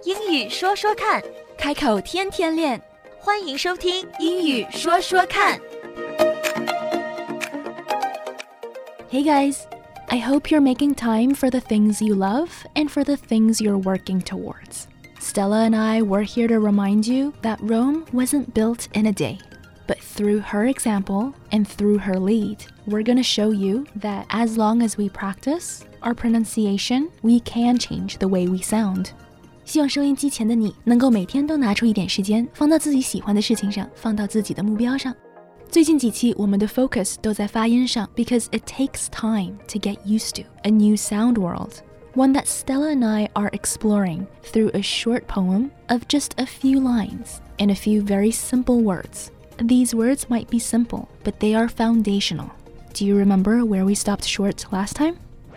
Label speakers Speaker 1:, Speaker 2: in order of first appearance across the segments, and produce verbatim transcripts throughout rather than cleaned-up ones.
Speaker 1: 英语说说看，
Speaker 2: 开口天天练，
Speaker 1: 欢迎收听
Speaker 2: 英语说说看。Hey guys, I hope you're making time for the things you love and for the things you're working towards. Stella and I were here to remind you that Rome wasn't built in a day. But through her example and through her lead, we're going to show you that as long as we practice our pronunciation, we can change the way we sound. 希望收音机前的你能够每天都拿出一点时间，放到自己喜欢的事情上，放到自己的目标上。最近几期我们的 focus 都在发音上 because it takes time to get used to a new sound world, one that Stella and I are exploring through a short poem of just a few lines and a few very simple words.These words might be simple, but they are foundational. Do you remember where we stopped short last time?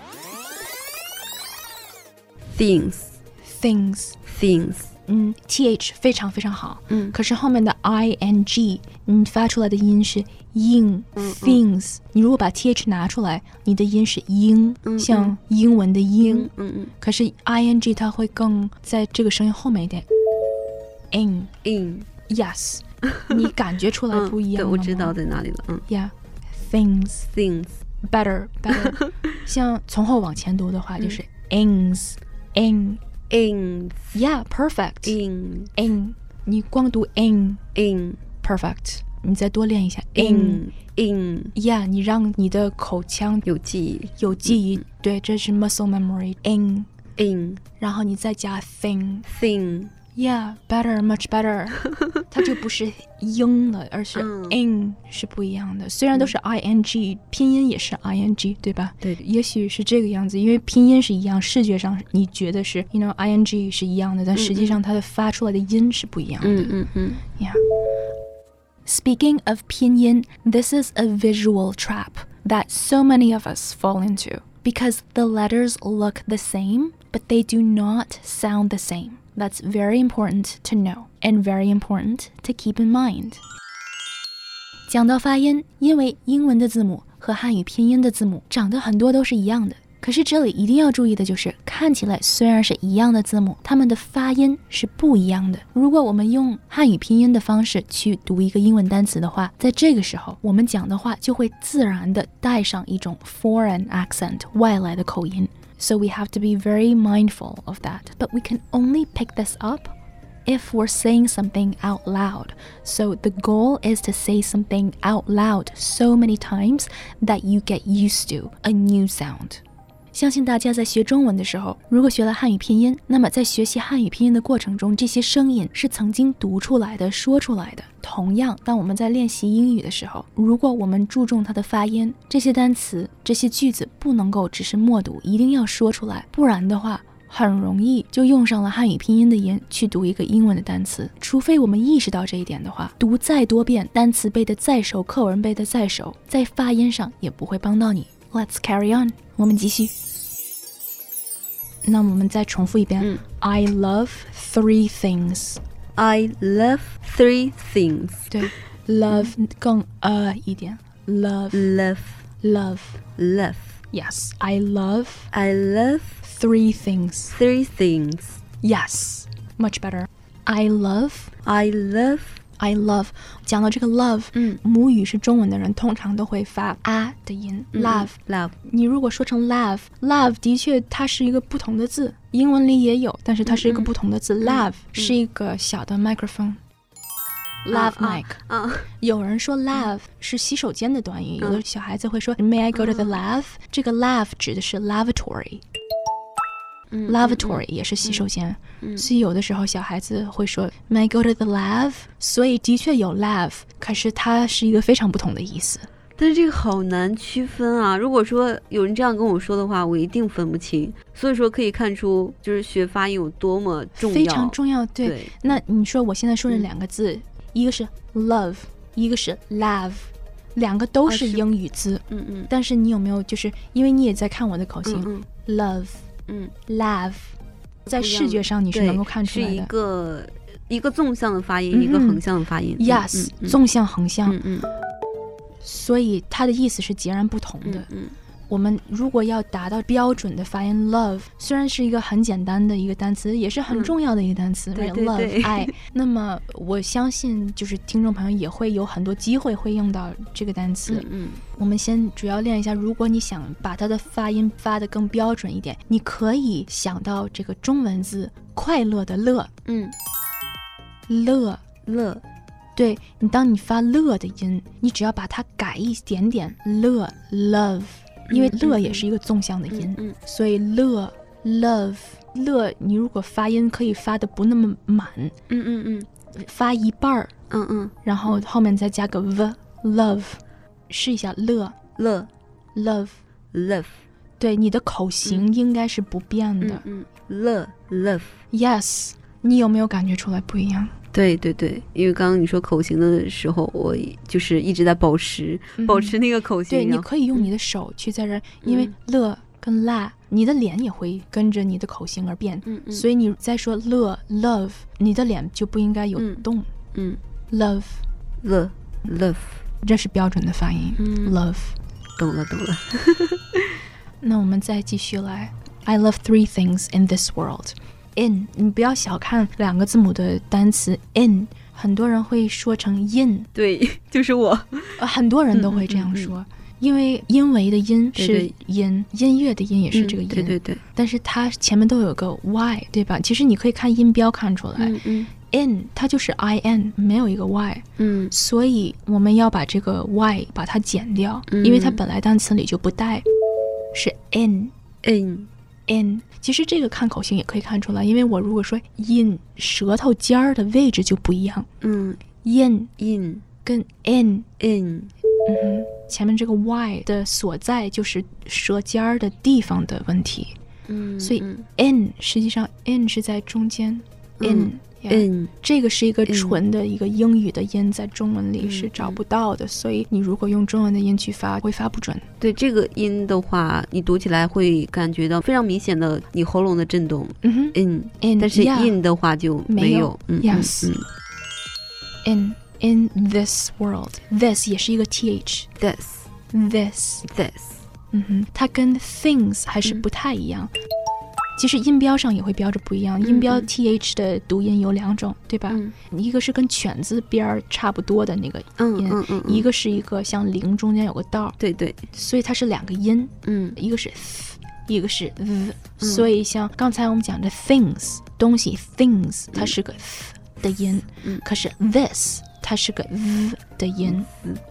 Speaker 3: Things.
Speaker 2: Things.
Speaker 3: Things.
Speaker 2: 嗯 ，th 非常非常好。
Speaker 3: 嗯，
Speaker 2: 可是后面的 ing， 你发出来的音是英。
Speaker 3: 嗯
Speaker 2: Things， 你如果把 th 拿出来，你的音是英，
Speaker 3: 嗯
Speaker 2: 像英文的英。
Speaker 3: 嗯嗯。
Speaker 2: 可是 ing 它会更在这个声音后面一点。in
Speaker 3: in
Speaker 2: yes 你感觉出来不一样了吗？
Speaker 3: 嗯，对，我知道在哪里了。嗯
Speaker 2: Yeah, things
Speaker 3: things
Speaker 2: better better 像从后往前读的话就是 ings in
Speaker 3: in
Speaker 2: Yeah, perfect
Speaker 3: in
Speaker 2: in 你光读 in
Speaker 3: in
Speaker 2: perfect 你再多练一下
Speaker 3: in in
Speaker 2: Yeah, 你让你的口腔
Speaker 3: 有记忆
Speaker 2: 有记忆，对，这是 muscle memory in
Speaker 3: in
Speaker 2: 然后你再加 thing
Speaker 3: thing
Speaker 2: Yeah, better, much better 它就不是英了，而是 in 是不一样的。虽然都是 ing 拼音也是 ing 对吧？
Speaker 3: 对，
Speaker 2: 也许是这个样子，因为拼音是一样，视觉上你觉得是 you know ing 是一样的，但实际上它的发出来的音是不一样的。
Speaker 3: 嗯嗯嗯
Speaker 2: Yeah. Speaking of 拼音, this is a visual trap that so many of us fall into because the letters look the same, but they do not sound the same.That's very important to know and very important to keep in mind. 讲到发音，因为英文的字母和汉语拼音的字母长得很多都是一样的，可是这里一定要注意的就是看起来虽然是一样的字母，它们的发音是不一样的。如果我们用汉语拼音的方式去读一个英文单词的话，在这个时候我们讲的话就会自然的带上一种 foreign accent 外来的口音。So we have to be very mindful of that. But we can only pick this up if we're saying something out loud. So the goal is to say something out loud so many times that you get used to a new sound. 相信大家在学中文的时候，如果学了汉语拼音，那么在学习汉语拼音的过程中，这些声音是曾经读出来的、说出来的。同样，当我们在练习英语的时候，如果我们注重它的发音，这些单词、这些句子不能够只是默读，一定要说出来，不然的话，很容易就用上了汉语拼音的音去读一个英文的单词。除非我们意识到这一点的话，读再多遍，单词背得再熟，课文背得再熟，在发音上也不会帮到你。Let's carry on， 我们继续。那我们再重复一遍。
Speaker 3: 嗯
Speaker 2: I love three things.
Speaker 3: I love three things.
Speaker 2: 对 ，love 更呃一点 ，love
Speaker 3: Love
Speaker 2: love
Speaker 3: love
Speaker 2: yes. I love
Speaker 3: I love
Speaker 2: three things.
Speaker 3: three things.
Speaker 2: Yes, much better. I love
Speaker 3: I love
Speaker 2: I love 讲到这个 love，
Speaker 3: 嗯
Speaker 2: 母语是中文的人通常都会发啊的音、
Speaker 3: 嗯
Speaker 2: love
Speaker 3: love
Speaker 2: 你如果说成 love love 的确它是一个不同的字，英文里也有，但是它是一个不同的字、
Speaker 3: 嗯
Speaker 2: love
Speaker 3: 嗯
Speaker 2: 是一个小的 microphone、love mic、
Speaker 3: 啊
Speaker 2: 有人说 love 是洗手间的短语、有的小孩子会说 May I go to the lave、这个 lave 指的是 lavatory、
Speaker 3: 嗯
Speaker 2: lavatory 也是洗手间、
Speaker 3: 嗯
Speaker 2: 所以有的时候小孩子会说 May I go to the lave， 所以的确有 lave， 可是它是一个非常不同的意思。
Speaker 3: 但是这个好难区分啊，如果说有人这样跟我说的话，我一定分不清。所以说可以看出就是学发音有多么重要，
Speaker 2: 非常重要。 对,
Speaker 3: 对
Speaker 2: 那你说我现在说的两个字、嗯、一个是 love 一个是 love， 两个都是英语字、
Speaker 3: 啊、嗯嗯，
Speaker 2: 但是你有没有就是因为你也在看我的口型、
Speaker 3: 嗯
Speaker 2: 嗯、love
Speaker 3: 嗯
Speaker 2: love 在视觉上你是能够看出来的，
Speaker 3: 是一个一个纵向的发音、嗯、一个横向的发音
Speaker 2: yes、
Speaker 3: 嗯嗯、
Speaker 2: 纵向横向、
Speaker 3: 嗯嗯，
Speaker 2: 所以它的意思是截然不同的。
Speaker 3: 嗯嗯，
Speaker 2: 我们如果要达到标准的发音 love， 虽然是一个很简单的一个单词，也是很重要的一个单词、
Speaker 3: 嗯、
Speaker 2: right?
Speaker 3: 对对对
Speaker 2: love 爱。那么我相信就是听众朋友也会有很多机会会用到这个单词。
Speaker 3: 嗯嗯，
Speaker 2: 我们先主要练一下，如果你想把它的发音发得更标准一点，你可以想到这个中文字快乐的乐，
Speaker 3: 嗯，
Speaker 2: 乐
Speaker 3: 乐，
Speaker 2: 对，你当你发乐的音，你只要把它改一点点，乐 love， 因为乐也是一个纵向的音，
Speaker 3: 嗯嗯嗯、
Speaker 2: 所以乐 love 乐，你如果发音可以发的不那么满，
Speaker 3: 嗯嗯嗯，
Speaker 2: 发一半儿，
Speaker 3: 嗯嗯，
Speaker 2: 然后后面再加个 v love， 试一下乐
Speaker 3: 乐
Speaker 2: love
Speaker 3: love，
Speaker 2: 对，你的口型应该是不变的，
Speaker 3: 嗯嗯，乐 love
Speaker 2: yes， 你有没有感觉出来不一样？
Speaker 3: 对对对，因为刚刚你说口型的时候，我就是一直在保持、嗯、保持那个口型。
Speaker 2: 对，你可以用你的手去在这儿、嗯、因为乐跟辣，你的脸也会跟着你的口型而变，
Speaker 3: 嗯嗯，
Speaker 2: 所以你在说乐 love， 你的脸就不应该有动，
Speaker 3: 嗯，
Speaker 2: 嗯 love
Speaker 3: 乐 love， 这
Speaker 2: 是标准的发音，
Speaker 3: 嗯
Speaker 2: love，
Speaker 3: 懂了懂了。
Speaker 2: 那我们再继续来 I love three things in this world。in， 你不要小看两个字母的单词 in， 很多人会说成 in，
Speaker 3: 对，就是我、
Speaker 2: 呃、很多人都会这样说、嗯嗯嗯、因为因为的音是音，对对，音乐的音也是这个音、嗯、
Speaker 3: 对对对，
Speaker 2: 但是它前面都有个 y， 对吧？其实你可以看音标看出来、
Speaker 3: 嗯嗯、
Speaker 2: in 它就是 in， 没有一个 y，
Speaker 3: 嗯，
Speaker 2: 所以我们要把这个 y 把它减掉、嗯、因为它本来单词里就不带，是 in
Speaker 3: in
Speaker 2: in， 其实这个看口型也可以看出来，因为我如果说 in， 舌头尖儿的位置就不一样，
Speaker 3: 嗯
Speaker 2: in
Speaker 3: in
Speaker 2: 跟 in
Speaker 3: in，
Speaker 2: 嗯哼，前面这个 y 的所在就是舌尖儿的地方的问题，
Speaker 3: 嗯，
Speaker 2: 所以 in 实际上 in 是在中间、嗯、in
Speaker 3: in，
Speaker 2: 这个是一个纯的一个英语的音，在中文里是找不到的、嗯、所以你如果用中文的音去发会发不准。
Speaker 3: 对，这个音的话你读起来会感觉到非常明显的你喉咙的震动，
Speaker 2: 嗯哼
Speaker 3: in
Speaker 2: in，
Speaker 3: 但是
Speaker 2: yeah,
Speaker 3: in 的话就没有，
Speaker 2: 没有、
Speaker 3: 嗯、
Speaker 2: yes、
Speaker 3: 嗯
Speaker 2: 嗯、in in this world， this 也是一个 th，
Speaker 3: this
Speaker 2: this
Speaker 3: this，
Speaker 2: 嗯哼，它跟 things 还是不太一样、嗯，其实音标上也会标着不一样，音标 th 的读音有两种，对吧、嗯、一个是跟犬字边差不多的那个音、
Speaker 3: 嗯嗯嗯、
Speaker 2: 一个是一个像零中间有个道，
Speaker 3: 对对，
Speaker 2: 所以它是两个音，
Speaker 3: 嗯，
Speaker 2: 一个是 th， 一个是 th、嗯、所以像刚才我们讲的 things 东西 things 它是个 th 的音、嗯、可是 this 它是个 th 的音，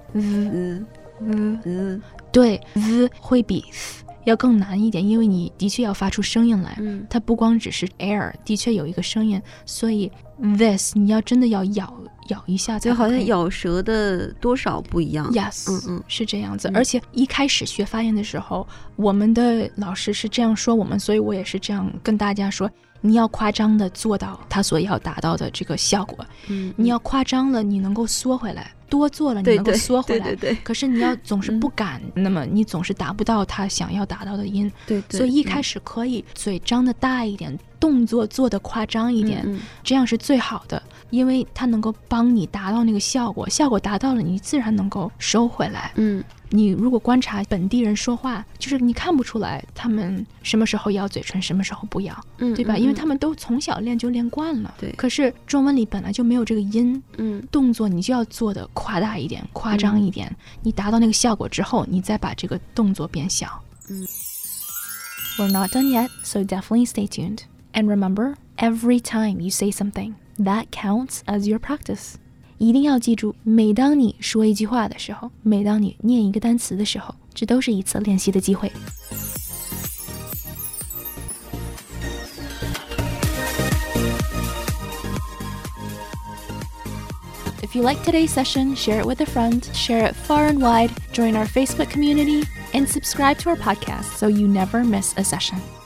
Speaker 3: th th th，
Speaker 2: 对 th 会比 th要更难一点，因为你的确要发出声音来、嗯、它不光只是 air， 的确有一个声音，所以 this 你要真的要咬咬一下才，
Speaker 3: 就好像咬舌的多少不一样。
Speaker 2: yes、嗯嗯、是这样子、嗯、而且一开始学发音的时候，我们的老师是这样说我们，所以我也是这样跟大家说，你要夸张的做到他所要达到的这个效果、嗯、你要夸张了你能够缩回来，多做了你能够缩回来，
Speaker 3: 对对对对，
Speaker 2: 可是你要总是不敢、嗯、那么你总是达不到他想要达到的音，
Speaker 3: 对对，
Speaker 2: 所以一开始可以嘴张得大一点、嗯、动作做得夸张一点、嗯嗯、这样是最好的，因为它能够帮你达到那个效果，效果达到了你自然能够收回来。
Speaker 3: 嗯，
Speaker 2: 你如果观察本地人说话，就是你看不出来他们什么时候咬嘴唇什么时候不咬，嗯，对吧、嗯嗯、因为他们都从小练就练惯了，
Speaker 3: 对，
Speaker 2: 可是中文里本来就没有这个音，
Speaker 3: 嗯，
Speaker 2: 动作你就要做的夸大一点夸张一点、嗯、你达到那个效果之后你再把这个动作变小。
Speaker 3: 嗯
Speaker 2: We're not done yet, so definitely stay tuned. And remember, every time you say something, that counts as your practice. 一定要记住，每当你说一句话的时候，每当你念一个单词的时候，这都是一次练习的机会。If you like today's session, share it with a friend, share it far and wide, join our Facebook community, and subscribe to our podcast so you never miss a session.